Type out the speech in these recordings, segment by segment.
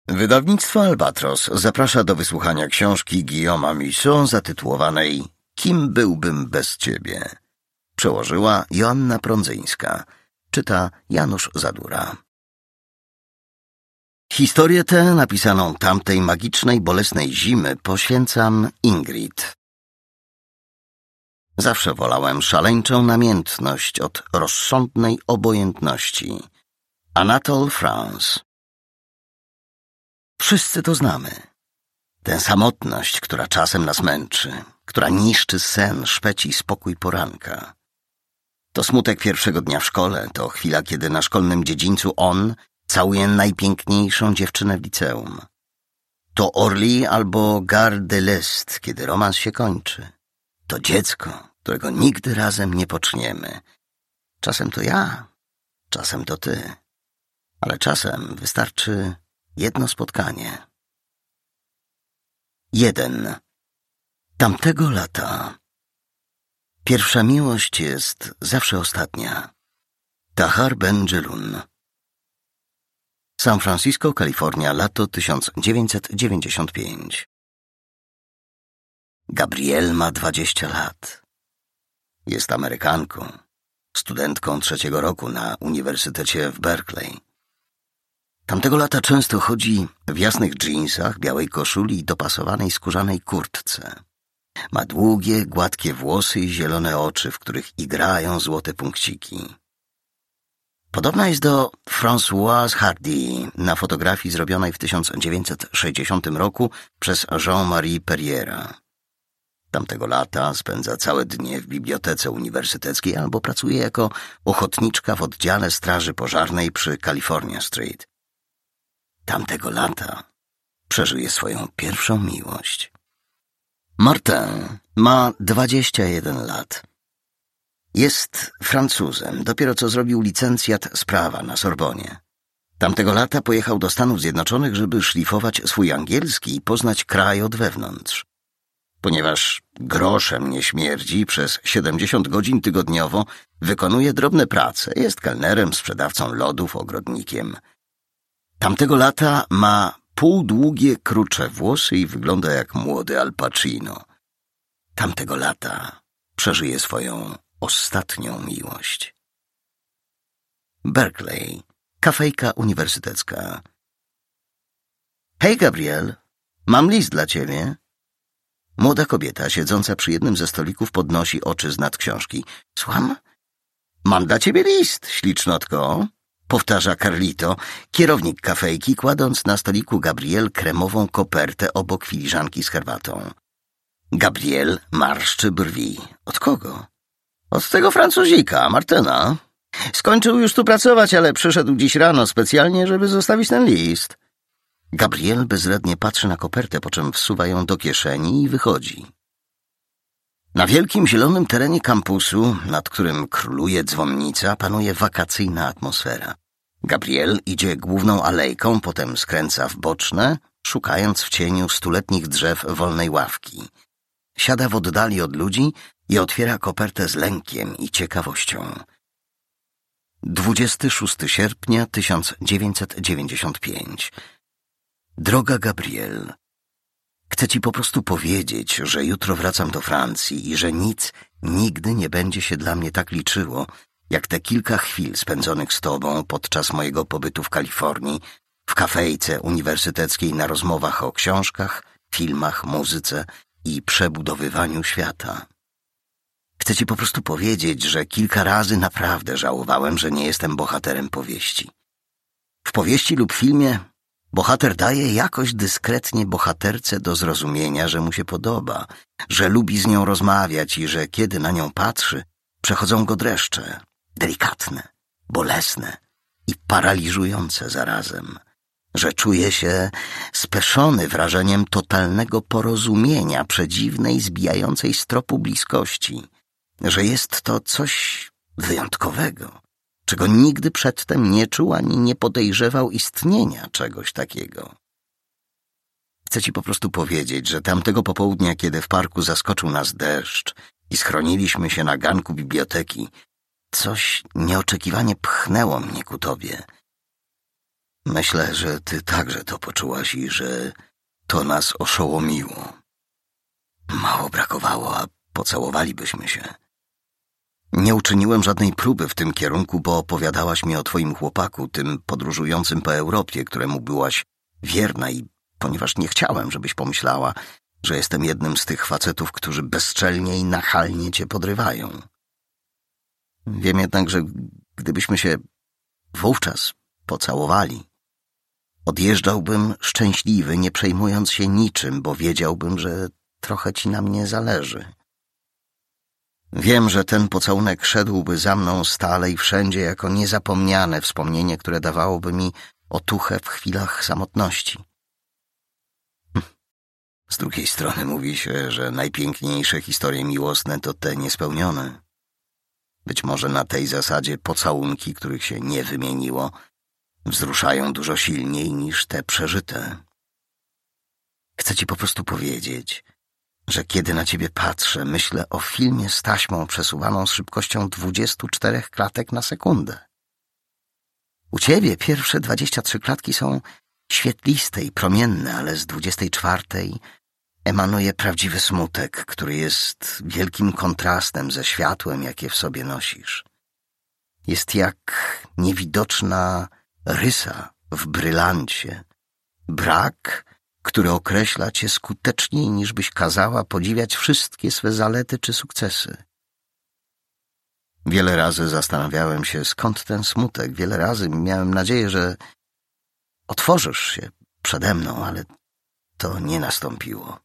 Wydawnictwo Albatros zaprasza do wysłuchania książki Guillauma Musso zatytułowanej „Kim byłbym bez ciebie?”. Przełożyła Joanna Prądzyńska. Czyta Janusz Zadura. Historię tę, napisaną tamtej magicznej, bolesnej zimy, poświęcam Ingrid. Zawsze wolałem szaleńczą namiętność od rozsądnej obojętności. Anatole France. Wszyscy to znamy. Tę samotność, która czasem nas męczy, która niszczy sen, szpeci spokój poranka. To smutek pierwszego dnia w szkole, to chwila, kiedy na szkolnym dziedzińcu on całuje najpiękniejszą dziewczynę w liceum. To Orly albo Gare de l'Est, kiedy romans się kończy. To dziecko, którego nigdy razem nie poczniemy. Czasem to ja, czasem to ty, ale czasem wystarczy jedno spotkanie. 1. Tamtego lata. Pierwsza miłość jest zawsze ostatnia. Tahar Ben Jelloun. San Francisco, Kalifornia, lato 1995. Gabrielle ma 20 lat. Jest Amerykanką, studentką 3. roku na Uniwersytecie w Berkeley. Tamtego lata często chodzi w jasnych dżinsach, białej koszuli i dopasowanej skórzanej kurtce. Ma długie, gładkie włosy i zielone oczy, w których igrają złote punkciki. Podobna jest do Françoise Hardy na fotografii zrobionej w 1960 roku przez Jean-Marie Perriera. Tamtego lata spędza całe dnie w bibliotece uniwersyteckiej albo pracuje jako ochotniczka w oddziale straży pożarnej przy California Street. Tamtego lata przeżyje swoją pierwszą miłość. Martin ma 21 lat. Jest Francuzem, dopiero co zrobił licencjat z prawa na Sorbonie. Tamtego lata pojechał do Stanów Zjednoczonych, żeby szlifować swój angielski i poznać kraj od wewnątrz. Ponieważ groszem nie śmierdzi, przez 70 godzin tygodniowo wykonuje drobne prace, jest kelnerem, sprzedawcą lodów, ogrodnikiem. Tamtego lata ma półdługie, krucze włosy i wygląda jak młody Al Pacino. Tamtego lata przeżyje swoją ostatnią miłość. Berkeley, kafejka uniwersytecka. Hej, Gabriel, mam list dla ciebie. Młoda kobieta, siedząca przy jednym ze stolików, podnosi oczy z nad książki. Słucham? Mam dla ciebie list, ślicznotko, powtarza Carlito, kierownik kafejki, kładąc na stoliku Gabriel kremową kopertę obok filiżanki z herbatą. Gabriel marszczy brwi. Od kogo? Od tego Francuzika, Martyna. Skończył już tu pracować, ale przyszedł dziś rano specjalnie, żeby zostawić ten list. Gabriel bezradnie patrzy na kopertę, po czym wsuwa ją do kieszeni i wychodzi. Na wielkim zielonym terenie kampusu, nad którym króluje dzwonnica, panuje wakacyjna atmosfera. Gabriel idzie główną alejką, potem skręca w boczne, szukając w cieniu stuletnich drzew wolnej ławki. Siada w oddali od ludzi i otwiera kopertę z lękiem i ciekawością. 26 sierpnia 1995. Droga Gabriel, chcę ci po prostu powiedzieć, że jutro wracam do Francji i że nic nigdy nie będzie się dla mnie tak liczyło, jak te kilka chwil spędzonych z tobą podczas mojego pobytu w Kalifornii, w kafejce uniwersyteckiej na rozmowach o książkach, filmach, muzyce i przebudowywaniu świata. Chcę ci po prostu powiedzieć, że kilka razy naprawdę żałowałem, że nie jestem bohaterem powieści. W powieści lub filmie bohater daje jakoś dyskretnie bohaterce do zrozumienia, że mu się podoba, że lubi z nią rozmawiać i że kiedy na nią patrzy, przechodzą go dreszcze, delikatne, bolesne i paraliżujące zarazem, że czuje się speszony wrażeniem totalnego porozumienia, przedziwnej, zbijającej z tropu bliskości, że jest to coś wyjątkowego, czego nigdy przedtem nie czuł ani nie podejrzewał istnienia czegoś takiego. Chcę ci po prostu powiedzieć, że tamtego popołudnia, kiedy w parku zaskoczył nas deszcz i schroniliśmy się na ganku biblioteki, coś nieoczekiwanie pchnęło mnie ku tobie. Myślę, że ty także to poczułaś i że to nas oszołomiło. Mało brakowało, a pocałowalibyśmy się. Nie uczyniłem żadnej próby w tym kierunku, bo opowiadałaś mi o twoim chłopaku, tym podróżującym po Europie, któremu byłaś wierna i ponieważ nie chciałem, żebyś pomyślała, że jestem jednym z tych facetów, którzy bezczelnie i nachalnie cię podrywają. Wiem jednak, że gdybyśmy się wówczas pocałowali, odjeżdżałbym szczęśliwy, nie przejmując się niczym, bo wiedziałbym, że trochę ci na mnie zależy. Wiem, że ten pocałunek szedłby za mną stale i wszędzie jako niezapomniane wspomnienie, które dawałoby mi otuchę w chwilach samotności. Z drugiej strony mówi się, że najpiękniejsze historie miłosne to te niespełnione. Być może na tej zasadzie pocałunki, których się nie wymieniło, wzruszają dużo silniej niż te przeżyte. Chcę ci po prostu powiedzieć, że kiedy na ciebie patrzę, myślę o filmie z taśmą przesuwaną z szybkością 24 klatek na sekundę. U ciebie pierwsze 23 klatki są świetliste i promienne, ale z 24 emanuje prawdziwy smutek, który jest wielkim kontrastem ze światłem, jakie w sobie nosisz. Jest jak niewidoczna rysa w brylancie, brak, który określa cię skuteczniej, niż byś kazała podziwiać wszystkie swe zalety czy sukcesy. Wiele razy zastanawiałem się, skąd ten smutek. Wiele razy miałem nadzieję, że otworzysz się przede mną, ale to nie nastąpiło.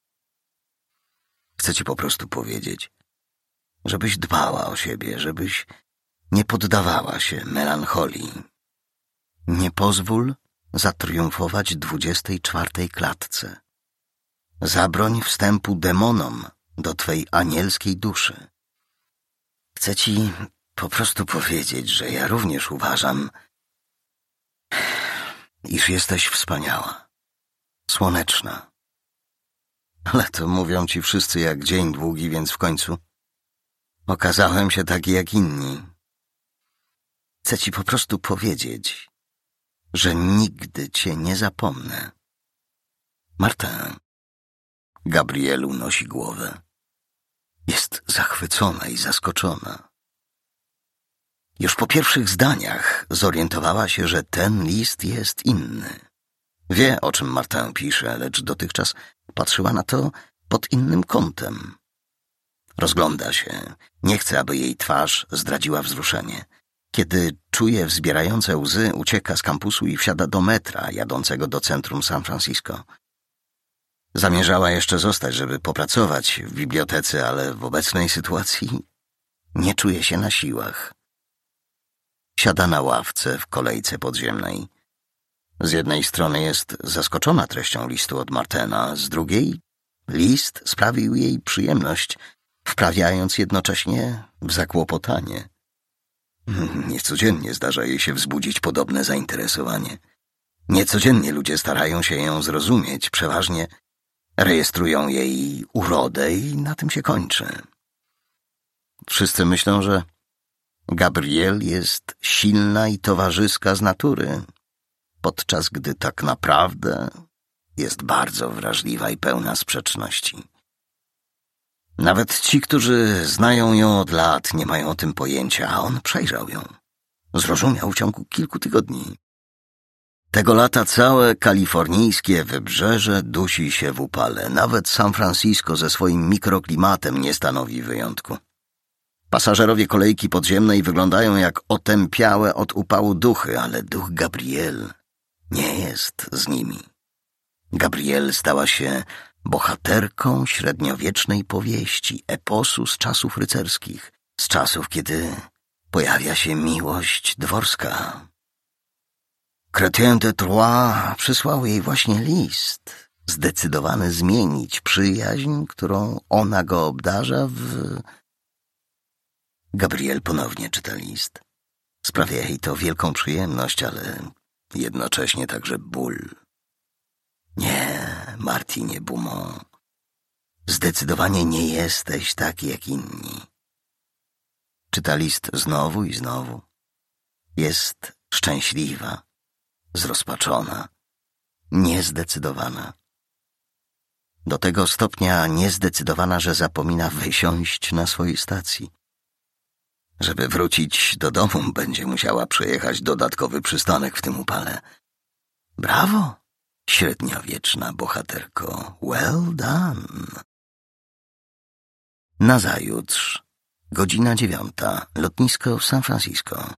Chcę ci po prostu powiedzieć, żebyś dbała o siebie, żebyś nie poddawała się melancholii. Nie pozwól zatriumfować 24 klatce. Zabroń wstępu demonom do twej anielskiej duszy. Chcę ci po prostu powiedzieć, że ja również uważam, iż jesteś wspaniała, słoneczna. Ale to mówią ci wszyscy jak dzień długi, więc w końcu okazałem się taki jak inni. Chcę ci po prostu powiedzieć, że nigdy cię nie zapomnę. Marta. Gabriel unosi głowę. Jest zachwycona i zaskoczona. Już po pierwszych zdaniach zorientowała się, że ten list jest inny. Wie, o czym Martę pisze, lecz dotychczas patrzyła na to pod innym kątem. Rozgląda się. Nie chce, aby jej twarz zdradziła wzruszenie. Kiedy czuje wzbierające łzy, ucieka z kampusu i wsiada do metra jadącego do centrum San Francisco. Zamierzała jeszcze zostać, żeby popracować w bibliotece, ale w obecnej sytuacji nie czuje się na siłach. Siada na ławce w kolejce podziemnej. Z jednej strony jest zaskoczona treścią listu od Martena, z drugiej list sprawił jej przyjemność, wprawiając jednocześnie w zakłopotanie. Niecodziennie zdarza jej się wzbudzić podobne zainteresowanie. Niecodziennie ludzie starają się ją zrozumieć, przeważnie rejestrują jej urodę i na tym się kończy. Wszyscy myślą, że Gabriel jest silna i towarzyska z natury, podczas gdy tak naprawdę jest bardzo wrażliwa i pełna sprzeczności. Nawet ci, którzy znają ją od lat, nie mają o tym pojęcia, a on przejrzał ją. Zrozumiał w ciągu kilku tygodni. Tego lata całe kalifornijskie wybrzeże dusi się w upale. Nawet San Francisco ze swoim mikroklimatem nie stanowi wyjątku. Pasażerowie kolejki podziemnej wyglądają jak otępiałe od upału duchy, ale duch Gabriel nie jest z nimi. Gabriel stała się bohaterką średniowiecznej powieści, eposu z czasów rycerskich, z czasów, kiedy pojawia się miłość dworska. Chrétien de Troyes przysłał jej właśnie list, zdecydowany zmienić przyjaźń, którą ona go obdarza w... Gabriel ponownie czyta list. Sprawia jej to wielką przyjemność, ale jednocześnie także ból. Nie, Martinie Beaumont, zdecydowanie nie jesteś taki jak inni. Czyta list znowu i znowu. Jest szczęśliwa, zrozpaczona, niezdecydowana. Do tego stopnia niezdecydowana, że zapomina wysiąść na swojej stacji. Żeby wrócić do domu, będzie musiała przejechać dodatkowy przystanek w tym upale. Brawo, średniowieczna bohaterko. Well done. Nazajutrz, godzina 9, lotnisko w San Francisco.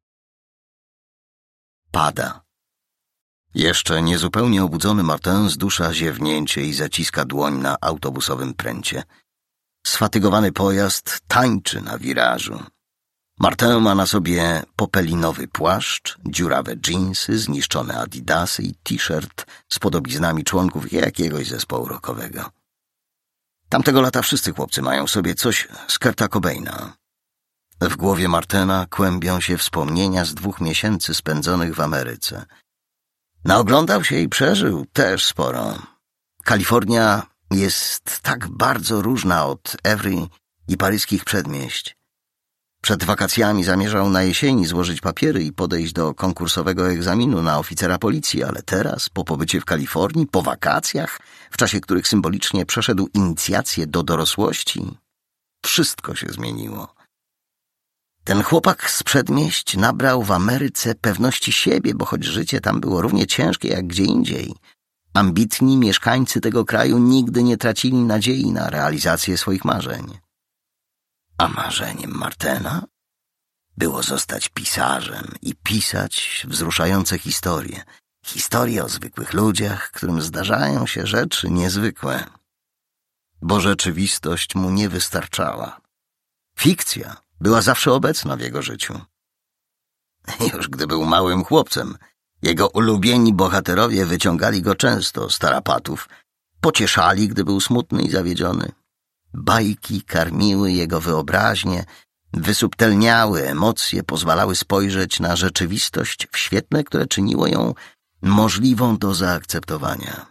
Pada. Jeszcze niezupełnie obudzony Martin zdusza ziewnięcie i zaciska dłoń na autobusowym pręcie. Sfatygowany pojazd tańczy na wirażu. Martin ma na sobie popelinowy płaszcz, dziurawe dżinsy, zniszczone adidasy i t-shirt z podobiznami członków jakiegoś zespołu rockowego. Tamtego lata wszyscy chłopcy mają w sobie coś z Kurta Cobaina. W głowie Martina kłębią się wspomnienia z 2 miesięcy spędzonych w Ameryce. Naoglądał się i przeżył też sporo. Kalifornia jest tak bardzo różna od Evry i paryskich przedmieść. Przed wakacjami zamierzał na jesieni złożyć papiery i podejść do konkursowego egzaminu na oficera policji, ale teraz, po pobycie w Kalifornii, po wakacjach, w czasie których symbolicznie przeszedł inicjację do dorosłości, wszystko się zmieniło. Ten chłopak z przedmieść nabrał w Ameryce pewności siebie, bo choć życie tam było równie ciężkie jak gdzie indziej, ambitni mieszkańcy tego kraju nigdy nie tracili nadziei na realizację swoich marzeń. A marzeniem Martina było zostać pisarzem i pisać wzruszające historie. Historie o zwykłych ludziach, którym zdarzają się rzeczy niezwykłe. Bo rzeczywistość mu nie wystarczała. Fikcja była zawsze obecna w jego życiu. Już gdy był małym chłopcem, jego ulubieni bohaterowie wyciągali go często z tarapatów, pocieszali, gdy był smutny i zawiedziony. Bajki karmiły jego wyobraźnię, wysubtelniały emocje, pozwalały spojrzeć na rzeczywistość w świetle, które czyniło ją możliwą do zaakceptowania.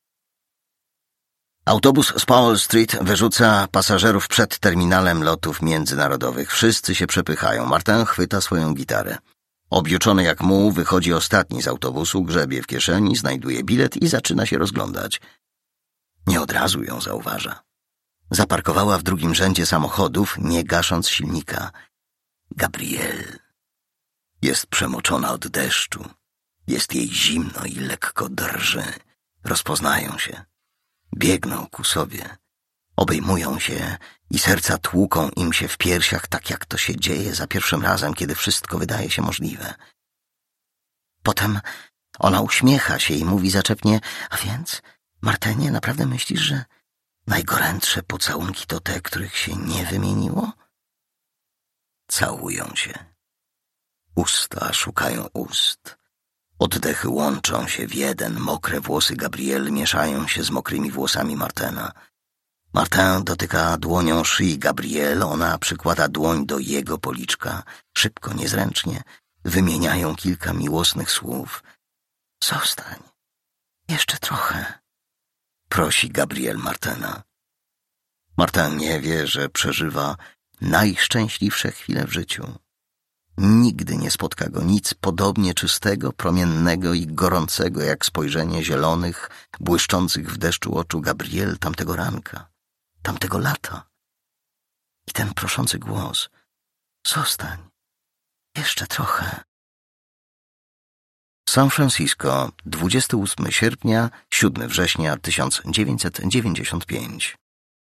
Autobus z Powell Street wyrzuca pasażerów przed terminalem lotów międzynarodowych. Wszyscy się przepychają. Martin chwyta swoją gitarę. Objuczony jak muł, wychodzi ostatni z autobusu, grzebie w kieszeni, znajduje bilet i zaczyna się rozglądać. Nie od razu ją zauważa. Zaparkowała w drugim rzędzie samochodów, nie gasząc silnika. Gabrielle. Jest przemoczona od deszczu. Jest jej zimno i lekko drży. Rozpoznają się. Biegną ku sobie. Obejmują się i serca tłuką im się w piersiach, tak jak to się dzieje za pierwszym razem, kiedy wszystko wydaje się możliwe. Potem ona uśmiecha się i mówi zaczepnie: a więc, Martinie, naprawdę myślisz, że najgorętsze pocałunki to te, których się nie wymieniło? Całują się. Usta szukają ust. Oddechy łączą się w jeden. Mokre włosy Gabrielle mieszają się z mokrymi włosami Martina. Martin dotyka dłonią szyi Gabrielle, ona przykłada dłoń do jego policzka. Szybko, niezręcznie wymieniają kilka miłosnych słów. Zostań. Jeszcze trochę. Prosi Gabrielle Martina. Martin nie wie, że przeżywa najszczęśliwsze chwile w życiu. Nigdy nie spotka go nic podobnie czystego, promiennego i gorącego, jak spojrzenie zielonych, błyszczących w deszczu oczu Gabrielle tamtego ranka, tamtego lata. I ten proszący głos. Zostań. Jeszcze trochę. San Francisco, 28 sierpnia, 7 września 1995.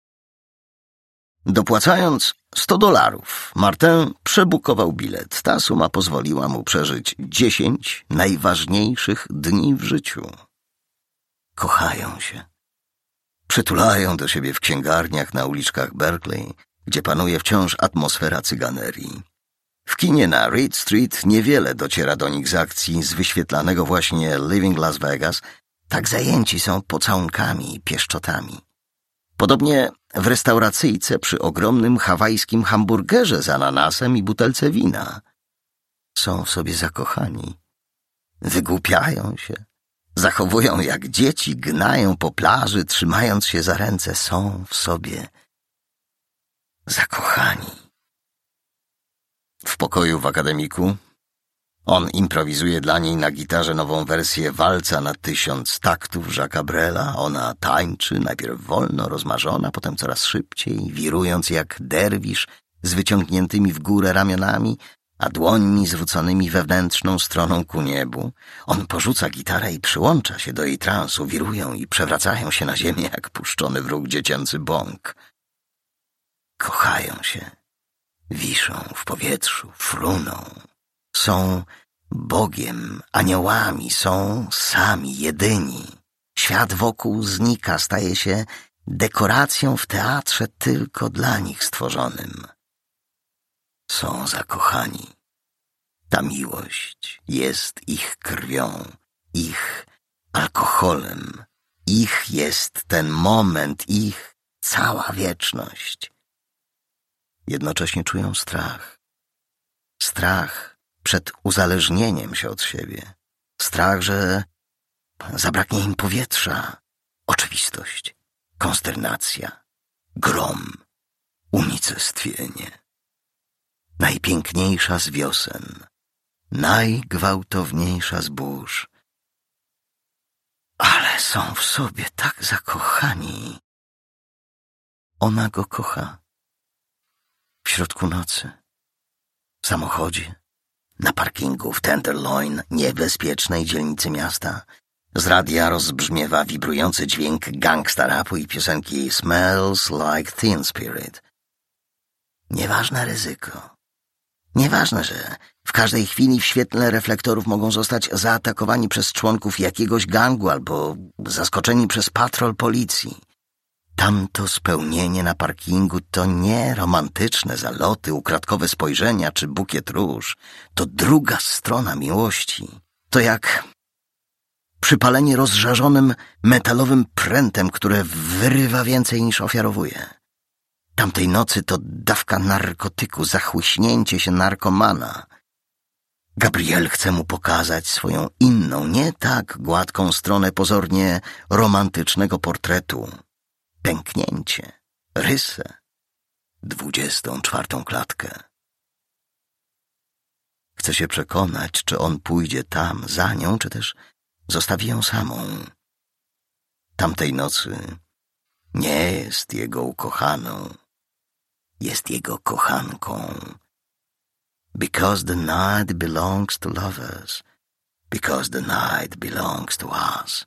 Dopłacając $100, Martin przebukował bilet. Ta suma pozwoliła mu przeżyć 10 najważniejszych dni w życiu. Kochają się. Przytulają do siebie w księgarniach na uliczkach Berkeley, gdzie panuje wciąż atmosfera cyganerii. W kinie na Reed Street niewiele dociera do nich z akcji z wyświetlanego właśnie Living Las Vegas. Tak zajęci są pocałunkami i pieszczotami. Podobnie w restauracyjce przy ogromnym hawajskim hamburgerze z ananasem i butelce wina. Są w sobie zakochani. Wygłupiają się. Zachowują jak dzieci, gnają po plaży, trzymając się za ręce. Są w sobie zakochani. W pokoju w akademiku On improwizuje dla niej na gitarze nową wersję walca na 1000 taktów Jacques'a Brela. Ona tańczy, najpierw wolno, rozmarzona, potem coraz szybciej, wirując jak derwisz z wyciągniętymi w górę ramionami, a dłońmi zwróconymi wewnętrzną stroną ku niebu. On porzuca gitarę i przyłącza się do jej transu, wirują i przewracają się na ziemię jak puszczony w róg dziecięcy bąk. Kochają się, wiszą w powietrzu, fruną. Są Bogiem, aniołami, są sami, jedyni. Świat wokół znika, staje się dekoracją w teatrze tylko dla nich stworzonym. Są zakochani. Ta miłość jest ich krwią, ich alkoholem. Ich jest ten moment, ich cała wieczność. Jednocześnie czują strach. Strach przed uzależnieniem się od siebie. Strach, że zabraknie im powietrza. Oczywistość, konsternacja, grom, unicestwienie. Najpiękniejsza z wiosen, najgwałtowniejsza z burz. Ale są w sobie tak zakochani. Ona go kocha. W środku nocy, w samochodzie, na parkingu w Tenderloin, niebezpiecznej dzielnicy miasta. Z radia rozbrzmiewa wibrujący dźwięk gangsta rapu i piosenki Smells Like Teen Spirit. Nieważne ryzyko. Nieważne, że w każdej chwili w świetle reflektorów mogą zostać zaatakowani przez członków jakiegoś gangu albo zaskoczeni przez patrol policji. Tamto spełnienie na parkingu to nie romantyczne zaloty, ukradkowe spojrzenia czy bukiet róż. To druga strona miłości. To jak przypalenie rozżarzonym metalowym prętem, które wyrywa więcej niż ofiarowuje. Tamtej nocy to dawka narkotyku, zachłyśnięcie się narkomana. Gabriel chce mu pokazać swoją inną, nie tak gładką stronę pozornie romantycznego portretu. Pęknięcie, rysę, 24. klatkę. Chce się przekonać, czy on pójdzie tam za nią, czy też zostawi ją samą. Tamtej nocy nie jest jego ukochaną, jest jego kochanką. Because the night belongs to lovers, because the night belongs to us.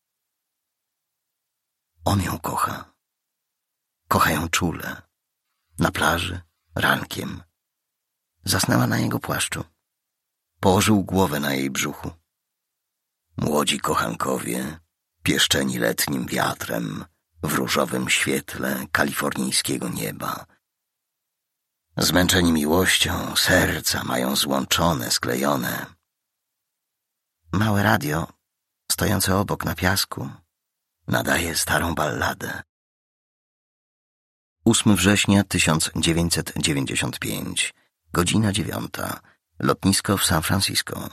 On ją kocha. Kocha ją czule. Na plaży, rankiem. Zasnęła na jego płaszczu. Położył głowę na jej brzuchu. Młodzi kochankowie, pieszczeni letnim wiatrem, w różowym świetle kalifornijskiego nieba. Zmęczeni miłością, serca mają złączone, sklejone. Małe radio, stojące obok na piasku, nadaje starą balladę. 8 września 1995, godzina 9, lotnisko w San Francisco.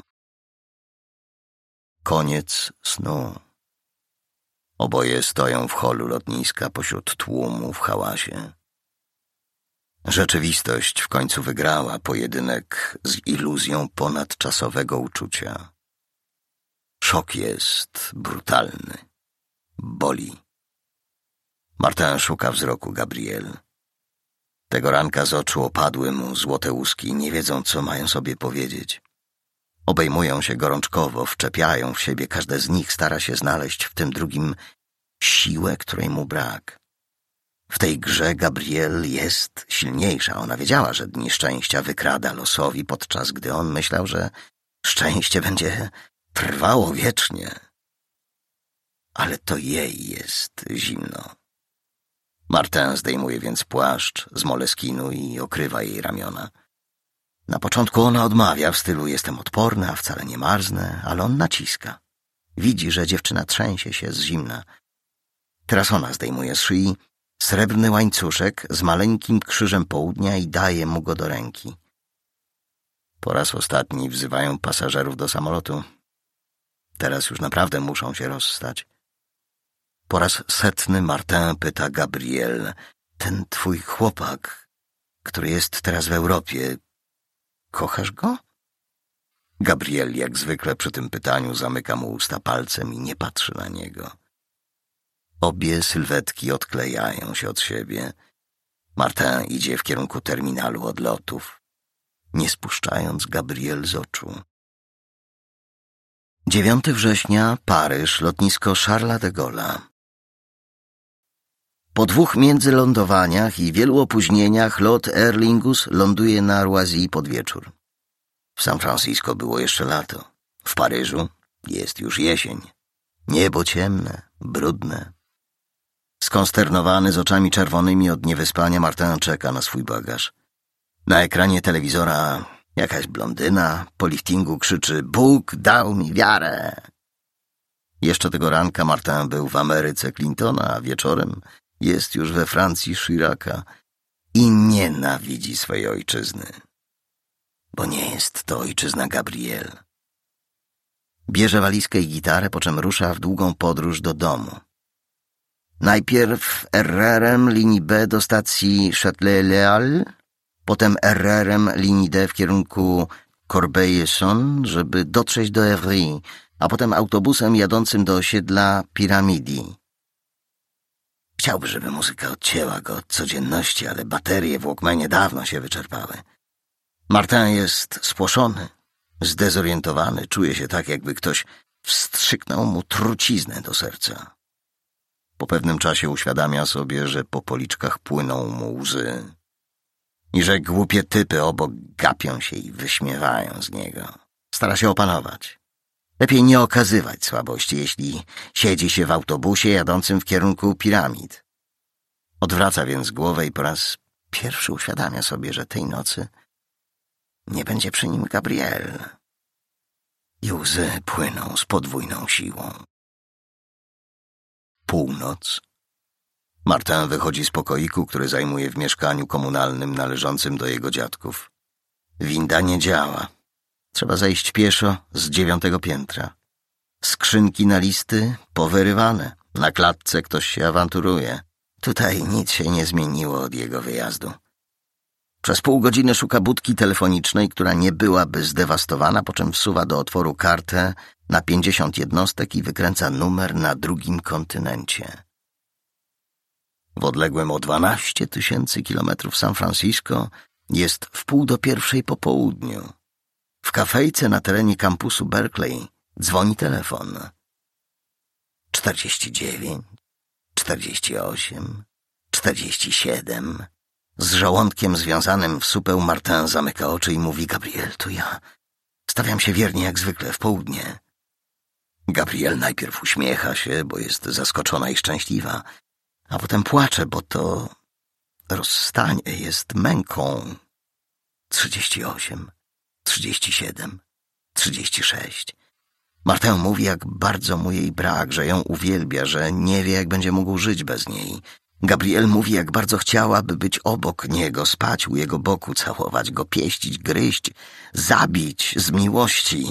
Koniec snu. Oboje stoją w holu lotniska pośród tłumu w hałasie. Rzeczywistość w końcu wygrała pojedynek z iluzją ponadczasowego uczucia. Szok jest brutalny. Boli. Martin szuka wzroku Gabriel. Tego ranka z oczu opadły mu złote łuski, nie wiedzą, co mają sobie powiedzieć. Obejmują się gorączkowo, wczepiają w siebie, każde z nich stara się znaleźć w tym drugim siłę, której mu brak. W tej grze Gabriel jest silniejsza. Ona wiedziała, że dni szczęścia wykrada losowi, podczas gdy on myślał, że szczęście będzie trwało wiecznie. Ale to jej jest zimno. Martin zdejmuje więc płaszcz z moleskinu i okrywa jej ramiona. Na początku ona odmawia w stylu jestem odporna, a wcale nie marznę, ale on naciska. Widzi, że dziewczyna trzęsie się z zimna. Teraz ona zdejmuje z szyi srebrny łańcuszek z maleńkim krzyżem południa i daje mu go do ręki. Po raz ostatni wzywają pasażerów do samolotu. Teraz już naprawdę muszą się rozstać. Po raz 100 Martin pyta Gabriel, ten twój chłopak, który jest teraz w Europie, kochasz go? Gabriel jak zwykle przy tym pytaniu zamyka mu usta palcem i nie patrzy na niego. Obie sylwetki odklejają się od siebie. Martin idzie w kierunku terminalu odlotów, nie spuszczając Gabriel z oczu. 9 września, Paryż, lotnisko Charlesa de Gaulle'a. Po 2 międzylądowaniach i wielu opóźnieniach lot Aer Lingus ląduje na Roissy pod wieczór. W San Francisco było jeszcze lato. W Paryżu jest już jesień. Niebo ciemne, brudne. Skonsternowany, z oczami czerwonymi od niewyspania, Martin czeka na swój bagaż. Na ekranie telewizora jakaś blondyna po liftingu krzyczy: Bóg dał mi wiarę! Jeszcze tego ranka Martin był w Ameryce Clintona, a wieczorem jest już we Francji Chiraca i nienawidzi swojej ojczyzny. Bo nie jest to ojczyzna Gabriel. Bierze walizkę i gitarę, po czym rusza w długą podróż do domu. Najpierw RR-em linii B do stacji Châtelet-Léal, potem RR-em linii D w kierunku Corbeil-Essonnes, żeby dotrzeć do Évry, a potem autobusem jadącym do osiedla Piramidi. Chciałby, żeby muzyka odcięła go od codzienności, ale baterie w Walkmanie dawno się wyczerpały. Martin jest spłoszony, zdezorientowany, czuje się tak, jakby ktoś wstrzyknął mu truciznę do serca. Po pewnym czasie uświadamia sobie, że po policzkach płyną mu łzy i że głupie typy obok gapią się i wyśmiewają z niego. Stara się opanować. Lepiej nie okazywać słabości, jeśli siedzi się w autobusie jadącym w kierunku piramid. Odwraca więc głowę i po raz pierwszy uświadamia sobie, że tej nocy nie będzie przy nim Gabriel. I łzy płyną z podwójną siłą. Północ. Martin wychodzi z pokoiku, który zajmuje w mieszkaniu komunalnym należącym do jego dziadków. Winda nie działa. Trzeba zejść pieszo z 9 piętra. Skrzynki na listy powyrywane. Na klatce ktoś się awanturuje. Tutaj nic się nie zmieniło od jego wyjazdu. Przez pół godziny szuka budki telefonicznej, która nie byłaby zdewastowana, po czym wsuwa do otworu kartę na 50 jednostek i wykręca numer na drugim kontynencie. W odległym o 12 000 kilometrów San Francisco jest 12:30 po południu. W kafejce na terenie kampusu Berkeley dzwoni telefon. 49, 48, 47... Z żołądkiem związanym w supeł Martin zamyka oczy i mówi: Gabriel, to ja. Stawiam się wiernie jak zwykle w południe. Gabriel najpierw uśmiecha się, bo jest zaskoczona i szczęśliwa, a potem płacze, bo to rozstanie jest męką. 38, 37, 36. Martin mówi, jak bardzo mu jej brak, że ją uwielbia, że nie wie, jak będzie mógł żyć bez niej. Gabriel mówi, jak bardzo chciałaby być obok niego, spać u jego boku, całować go, pieścić, gryźć, zabić z miłości.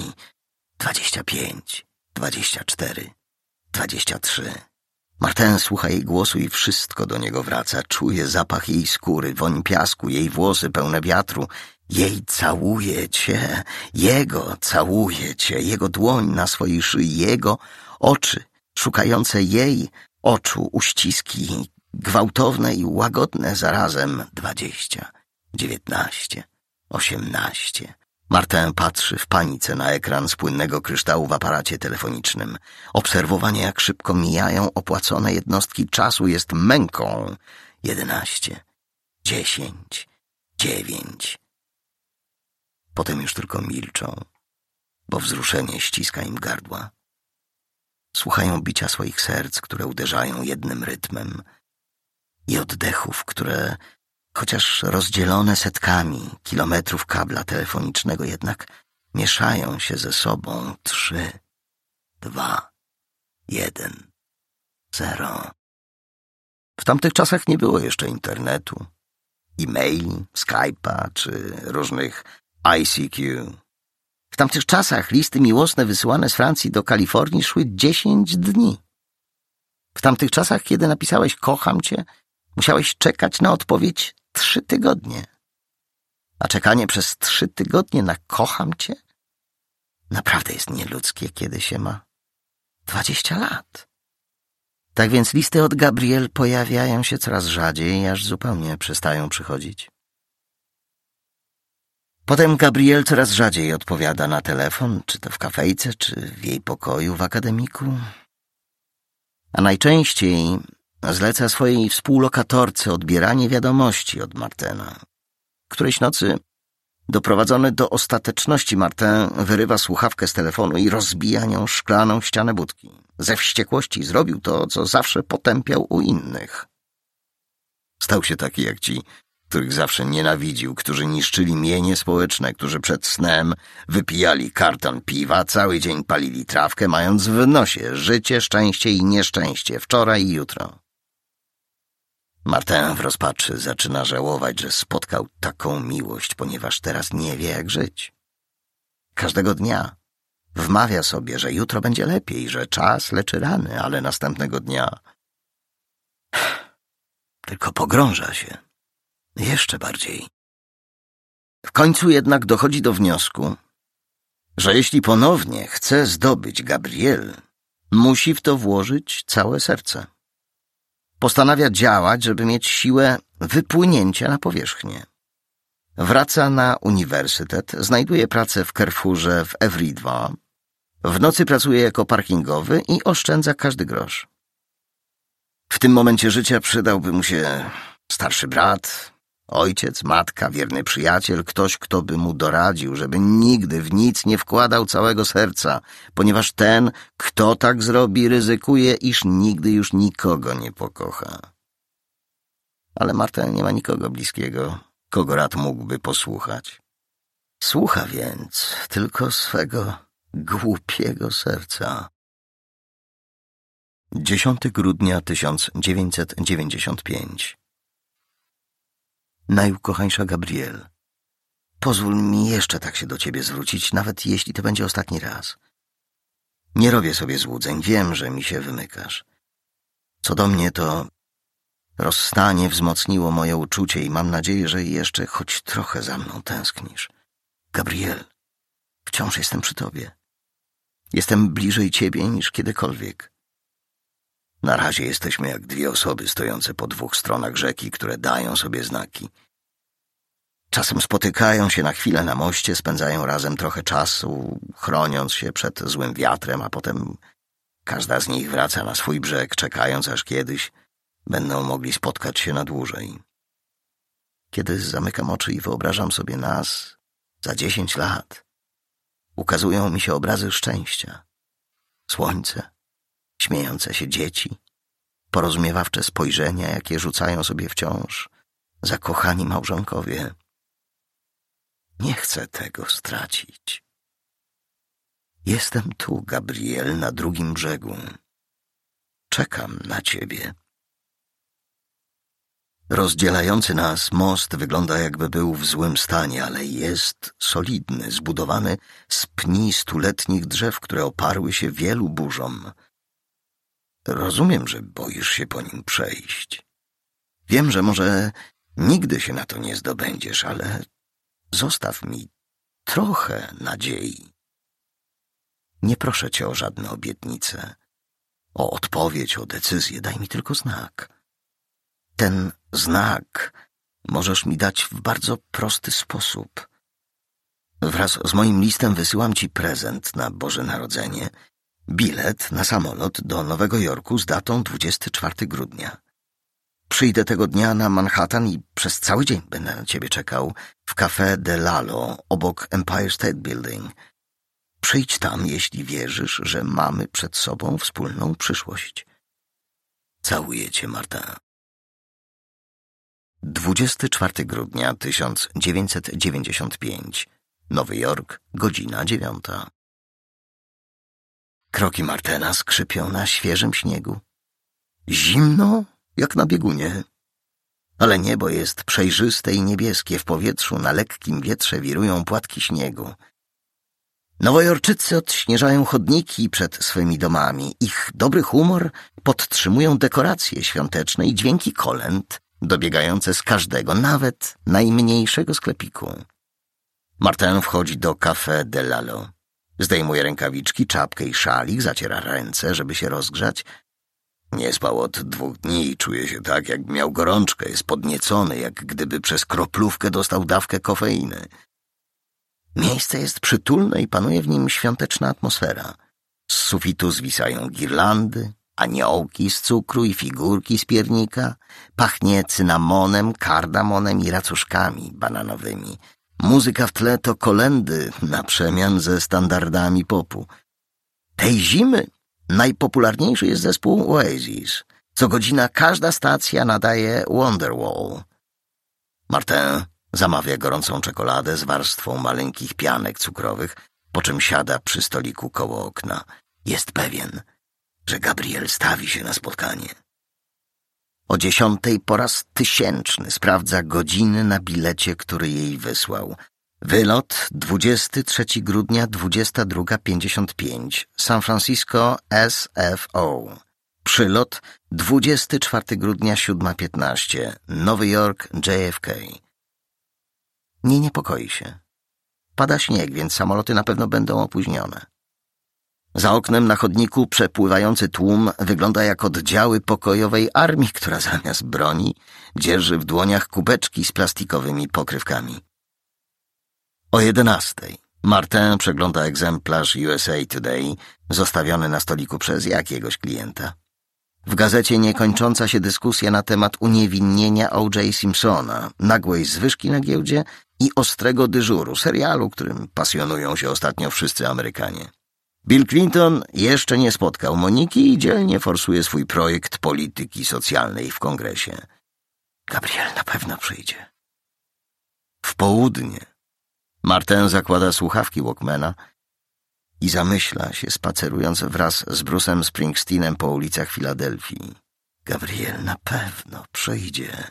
25, 24, 23. Martin słucha jej głosu i wszystko do niego wraca. Czuje zapach jej skóry, woń piasku, jej włosy pełne wiatru. Jej całuje cię, jego całuje cię, jego dłoń na swojej szyi, jego oczy, szukające jej oczu, uściski, gwałtowne i łagodne zarazem. 20, 19, 18. Martin patrzy w panice na ekran z płynnego kryształu w aparacie telefonicznym. Obserwowanie, jak szybko mijają opłacone jednostki czasu, jest męką. 11, 10, 9. Potem już tylko milczą, bo wzruszenie ściska im gardła. Słuchają bicia swoich serc, które uderzają jednym rytmem, i oddechów, które, chociaż rozdzielone setkami kilometrów kabla telefonicznego, jednak mieszają się ze sobą. 3, 2, 1, 0. W tamtych czasach nie było jeszcze internetu, e-maili, Skype'a czy różnych ICQ. W tamtych czasach listy miłosne wysyłane z Francji do Kalifornii szły 10 dni. W tamtych czasach, kiedy napisałeś kocham cię, musiałeś czekać na odpowiedź 3 tygodnie. A czekanie przez 3 tygodnie na kocham cię Naprawdę jest nieludzkie, kiedy się ma 20 lat. Tak więc listy od Gabrielle pojawiają się coraz rzadziej, aż zupełnie przestają przychodzić. Potem Gabrielle coraz rzadziej odpowiada na telefon, czy to w kafejce, czy w jej pokoju w akademiku. A najczęściej zleca swojej współlokatorce odbieranie wiadomości od Martena. Którejś nocy, doprowadzony do ostateczności, Martin wyrywa słuchawkę z telefonu i rozbija nią szklaną ścianę budki. Ze wściekłości zrobił to, co zawsze potępiał u innych. Stał się taki jak ci, których zawsze nienawidził, którzy niszczyli mienie społeczne, którzy przed snem wypijali karton piwa, cały dzień palili trawkę, mając w nosie życie, szczęście i nieszczęście, wczoraj i jutro. Martin w rozpaczy zaczyna żałować, że spotkał taką miłość, ponieważ teraz nie wie, jak żyć. Każdego dnia wmawia sobie, że jutro będzie lepiej, że czas leczy rany, ale następnego dnia tylko pogrąża się jeszcze bardziej. W końcu jednak dochodzi do wniosku, że jeśli ponownie chce zdobyć Gabrielle, musi w to włożyć całe serce. Postanawia działać, żeby mieć siłę wypłynięcia na powierzchnię. Wraca na uniwersytet, znajduje pracę w Carrefourze w Evry 2. W nocy pracuje jako parkingowy i oszczędza każdy grosz. W tym momencie życia przydałby mu się starszy brat, ojciec, matka, wierny przyjaciel, ktoś, kto by mu doradził, żeby nigdy w nic nie wkładał całego serca, ponieważ ten, kto tak zrobi, ryzykuje, iż nigdy już nikogo nie pokocha. Ale Martin nie ma nikogo bliskiego, kogo rad mógłby posłuchać. Słucha więc tylko swego głupiego serca. 10 grudnia 1995. Najukochańsza Gabrielle, pozwól mi jeszcze tak się do ciebie zwrócić, nawet jeśli to będzie ostatni raz. Nie robię sobie złudzeń, wiem, że mi się wymykasz. Co do mnie, to rozstanie wzmocniło moje uczucie i mam nadzieję, że jeszcze choć trochę za mną tęsknisz. Gabrielle, wciąż jestem przy tobie. Jestem bliżej ciebie niż kiedykolwiek. Na razie jesteśmy jak dwie osoby stojące po dwóch stronach rzeki, które dają sobie znaki. Czasem spotykają się na chwilę na moście, spędzają razem trochę czasu, chroniąc się przed złym wiatrem, a potem każda z nich wraca na swój brzeg, czekając, aż kiedyś będą mogli spotkać się na dłużej. Kiedy zamykam oczy i wyobrażam sobie nas za 10 lat, ukazują mi się obrazy szczęścia. Słońce, śmiejące się dzieci, porozumiewawcze spojrzenia, jakie rzucają sobie wciąż zakochani małżonkowie. Nie chcę tego stracić. Jestem tu, Gabrielle, na drugim brzegu. Czekam na ciebie. Rozdzielający nas most wygląda, jakby był w złym stanie, ale jest solidny, zbudowany z pni stuletnich drzew, które oparły się wielu burzom. Rozumiem, że boisz się po nim przejść. Wiem, że może nigdy się na to nie zdobędziesz, ale zostaw mi trochę nadziei. Nie proszę cię o żadne obietnice, o odpowiedź, o decyzję. Daj mi tylko znak. Ten znak możesz mi dać w bardzo prosty sposób. Wraz z moim listem wysyłam ci prezent na Boże Narodzenie, bilet na samolot do Nowego Jorku z datą 24 grudnia. Przyjdę tego dnia na Manhattan i przez cały dzień będę na ciebie czekał w Café de Lalo obok Empire State Building. Przyjdź tam, jeśli wierzysz, że mamy przed sobą wspólną przyszłość. Całuję cię, Marta. 24 grudnia 1995. Nowy Jork, godzina 9. Kroki Martena skrzypią na świeżym śniegu. Zimno, jak na biegunie. Ale niebo jest przejrzyste i niebieskie. W powietrzu na lekkim wietrze wirują płatki śniegu. Nowojorczycy odśnieżają chodniki przed swymi domami. Ich dobry humor podtrzymują dekoracje świąteczne i dźwięki kolęd dobiegające z każdego, nawet najmniejszego sklepiku. Martin wchodzi do Café de Lalo. Zdejmuje rękawiczki, czapkę i szalik, zaciera ręce, żeby się rozgrzać. Nie spał od 2 dni i czuje się tak, jakby miał gorączkę. Jest podniecony, jak gdyby przez kroplówkę dostał dawkę kofeiny. Miejsce jest przytulne i panuje w nim świąteczna atmosfera. Z sufitu zwisają girlandy, aniołki z cukru i figurki z piernika. Pachnie cynamonem, kardamonem i racuszkami bananowymi. Muzyka w tle to kolędy na przemian ze standardami popu. Tej zimy najpopularniejszy jest zespół Oasis. Co godzina każda stacja nadaje Wonderwall. Martin zamawia gorącą czekoladę z warstwą maleńkich pianek cukrowych, po czym siada przy stoliku koło okna. Jest pewien, że Gabrielle stawi się na spotkanie. O 10 po raz 1000 sprawdza godziny na bilecie, który jej wysłał. Wylot 23 grudnia 22:55 San Francisco SFO. Przylot 24 grudnia 7:15 Nowy Jork JFK. Nie niepokoi się. Pada śnieg, więc samoloty na pewno będą opóźnione. Za oknem na chodniku przepływający tłum wygląda jak oddziały pokojowej armii, która zamiast broni dzierży w dłoniach kubeczki z plastikowymi pokrywkami. O 11 Martin przegląda egzemplarz USA Today zostawiony na stoliku przez jakiegoś klienta. W gazecie niekończąca się dyskusja na temat uniewinnienia O.J. Simpsona, nagłej zwyżki na giełdzie i ostrego dyżuru, serialu, którym pasjonują się ostatnio wszyscy Amerykanie. Bill Clinton jeszcze nie spotkał Moniki i dzielnie forsuje swój projekt polityki socjalnej w kongresie. Gabrielle na pewno przyjdzie. W południe Martin zakłada słuchawki Walkmana i zamyśla się, spacerując wraz z Bruce'em Springsteenem po ulicach Filadelfii. Gabrielle na pewno przyjdzie.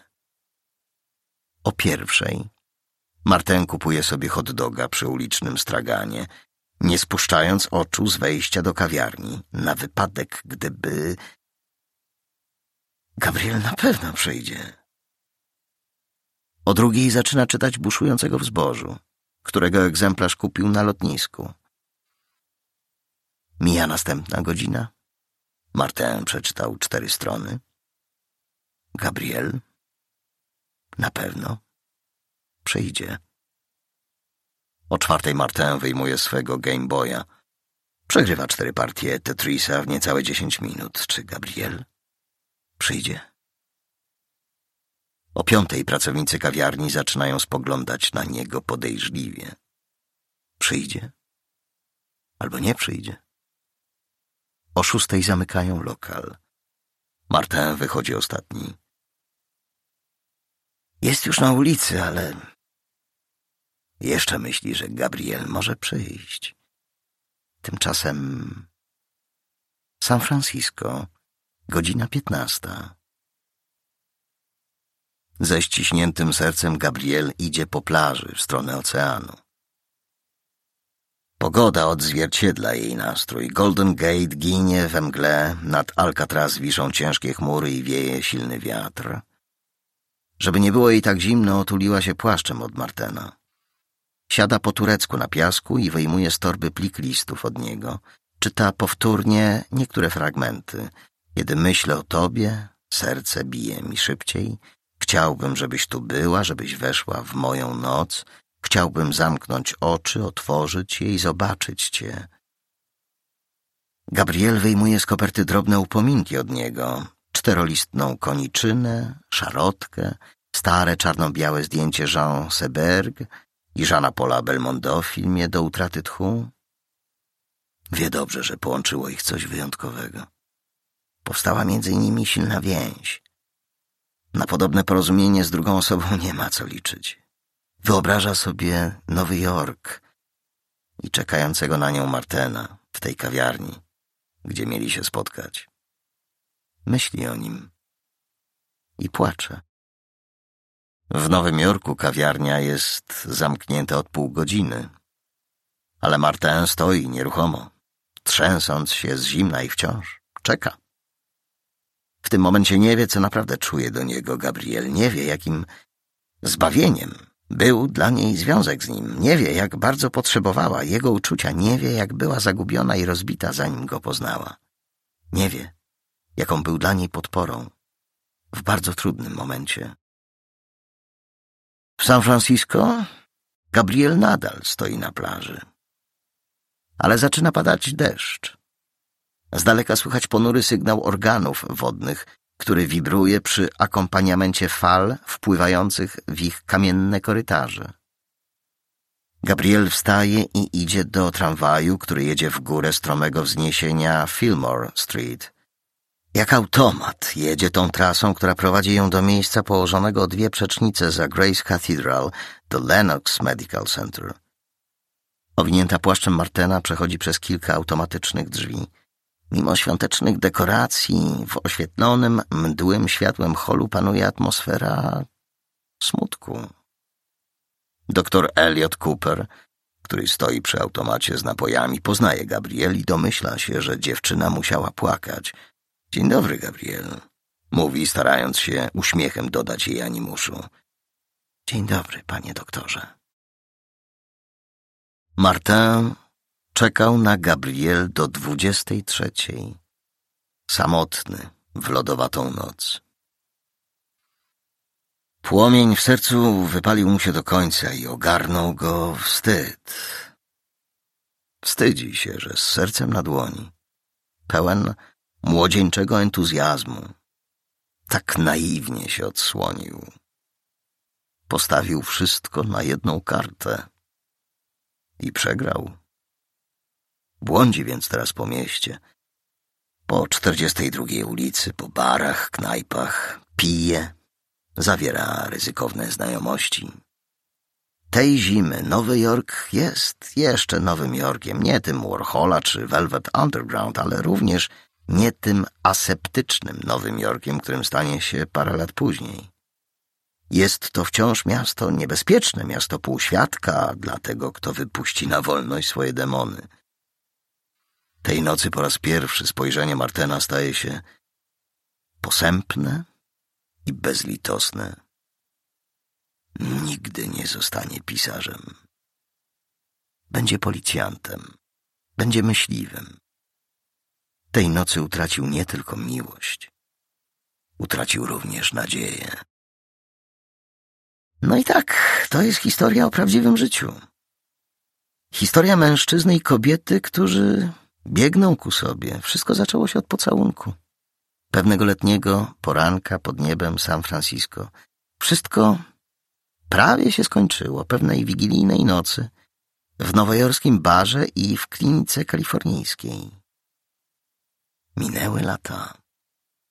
O 1 Martin kupuje sobie hot doga przy ulicznym straganie, nie spuszczając oczu z wejścia do kawiarni, na wypadek, gdyby... Gabrielle na pewno przyjdzie. O 2 zaczyna czytać Buszującego w zbożu, którego egzemplarz kupił na lotnisku. Mija następna godzina. Martin przeczytał 4 strony. Gabrielle na pewno przyjdzie. O 4 Martin wyjmuje swego Game Boya. Przegrywa 4 partie Tetrisa w niecałe 10 minut. Czy Gabrielle przyjdzie? O 5 pracownicy kawiarni zaczynają spoglądać na niego podejrzliwie. Przyjdzie? Albo nie przyjdzie? O 6 zamykają lokal. Martin wychodzi ostatni. Jest już na ulicy, ale jeszcze myśli, że Gabrielle może przyjść. Tymczasem San Francisco, godzina 15. Ze ściśniętym sercem Gabrielle idzie po plaży w stronę oceanu. Pogoda odzwierciedla jej nastrój. Golden Gate ginie we mgle, nad Alcatraz wiszą ciężkie chmury i wieje silny wiatr. Żeby nie było jej tak zimno, otuliła się płaszczem od Martina. Siada po turecku na piasku i wyjmuje z torby plik listów od niego. Czyta powtórnie niektóre fragmenty. Kiedy myślę o tobie, serce bije mi szybciej. Chciałbym, żebyś tu była, żebyś weszła w moją noc. Chciałbym zamknąć oczy, otworzyć je i zobaczyć cię. Gabrielle wyjmuje z koperty drobne upominki od niego. 4-listną koniczynę, szarotkę, stare czarno-białe zdjęcie Jean Seberg i Jeana Paula Belmondo w filmie Do utraty tchu. Wie dobrze, że połączyło ich coś wyjątkowego. Powstała między nimi silna więź. Na podobne porozumienie z drugą osobą nie ma co liczyć. Wyobraża sobie Nowy Jork i czekającego na nią Martina w tej kawiarni, gdzie mieli się spotkać. Myśli o nim i płacze. W Nowym Jorku kawiarnia jest zamknięta od pół godziny, ale Martin stoi nieruchomo, trzęsąc się z zimna i wciąż czeka. W tym momencie nie wie, co naprawdę czuje do niego Gabrielle. Nie wie, jakim zbawieniem Był dla niej związek z nim. Nie wie, jak bardzo potrzebowała jego uczucia. Nie wie, jak była zagubiona i rozbita, zanim go poznała. Nie wie, jaką był dla niej podporą w bardzo trudnym momencie. W San Francisco Gabriel nadal stoi na plaży. Ale zaczyna padać deszcz. Z daleka słychać ponury sygnał organów wodnych, który wibruje przy akompaniamencie fal wpływających w ich kamienne korytarze. Gabriel wstaje i idzie do tramwaju, który jedzie w górę stromego wzniesienia Fillmore Street. Jak automat jedzie tą trasą, która prowadzi ją do miejsca położonego o 2 przecznice za Grace Cathedral, do Lenox Medical Center. Owinięta płaszczem Martena przechodzi przez kilka automatycznych drzwi. Mimo świątecznych dekoracji, w oświetlonym, mdłym światłem holu panuje atmosfera smutku. Doktor Elliot Cooper, który stoi przy automacie z napojami, poznaje Gabriel i domyśla się, że dziewczyna musiała płakać. Dzień dobry, Gabriel, mówi, starając się uśmiechem dodać jej animuszu. Dzień dobry, panie doktorze. Martin czekał na Gabriel do 23. Samotny w lodowatą noc. Płomień w sercu wypalił mu się do końca i ogarnął go wstyd. Wstydzi się, że z sercem na dłoni, pełen młodzieńczego entuzjazmu, tak naiwnie się odsłonił. Postawił wszystko na jedną kartę i przegrał. Błądzi więc teraz po mieście, po 42. ulicy, po barach, knajpach, pije, zawiera ryzykowne znajomości. Tej zimy Nowy Jork jest jeszcze Nowym Jorkiem, nie tym Warhola czy Velvet Underground, ale również nie tym aseptycznym Nowym Jorkiem, którym stanie się parę lat później. Jest to wciąż miasto niebezpieczne, miasto półświadka dla tego, kto wypuści na wolność swoje demony. Tej nocy po raz pierwszy spojrzenie Martena staje się posępne i bezlitosne. Nigdy nie zostanie pisarzem. Będzie policjantem, będzie myśliwym. Tej nocy utracił nie tylko miłość, utracił również nadzieję. No i tak, to jest historia o prawdziwym życiu. Historia mężczyzny i kobiety, którzy biegną ku sobie. Wszystko zaczęło się od pocałunku. Pewnego letniego poranka pod niebem San Francisco. Wszystko prawie się skończyło pewnej wigilijnej nocy w nowojorskim barze i w klinice kalifornijskiej. Minęły lata.